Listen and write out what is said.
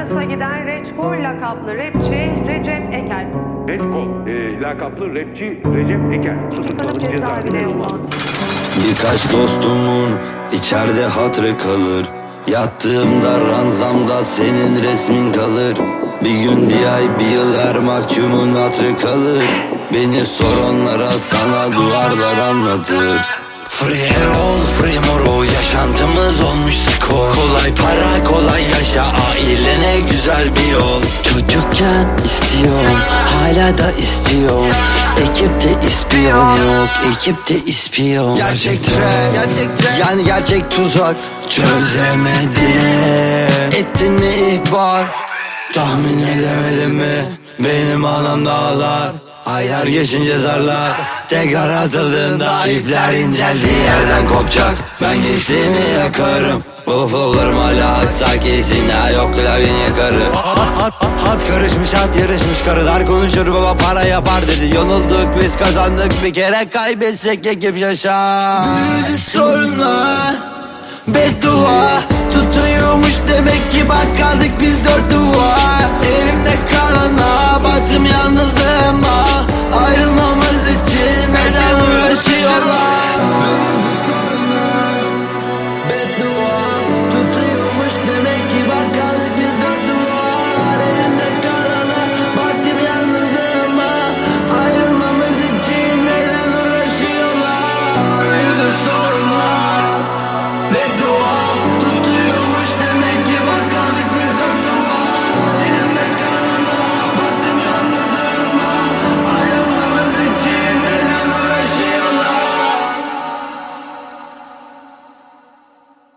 arası giden Reçkol lakaplı rapçi Recep Ekel. Reçkol lakaplı rapçi Recep Ekel Tutuklanıp cezaevine yollandı. Birkaç dostumun içeride hatırı kalır. Yattığımda ranzamda senin resmin kalır. Bir gün, bir ay, bir yıl her mahkumun hatırı kalır. Beni soranlara sana duvarlar anlatır. Free Erol, free moro, yaşantımız olmuş skor. Kolay para, kolay yaşa, ailene güzel bir yol. Çocukken istiyorum, hala da istiyorum. Ekipte ispiyon yok, ekipte ispiyon. Gerçek trap, yani gerçek tuzak. Çözemedim, ettin mi ihbar? Tahmin edemedim mi? Benim anam dağlar. Aylar geçince zarlar tekrar atıldığında ipler inceldiği yerden kopacak. Ben gençliğimi yakarım. Bu flowlarım hala aksa kesin. Ha yok klavyeni yakarım. Hat karışmış, hat yarışmış. Karılar konuşur, baba para yapar dedi. Yonulduk biz, kazandık bir kere, kaybetsek ekip şaşar. Büyüdü sorunlar, beddua tutuyormuş demek ki, bak kaldık biz dört duvar. Elimde kalana baktım yalnızlığıma. Ayrılmamız için neden uğraşıyorlar?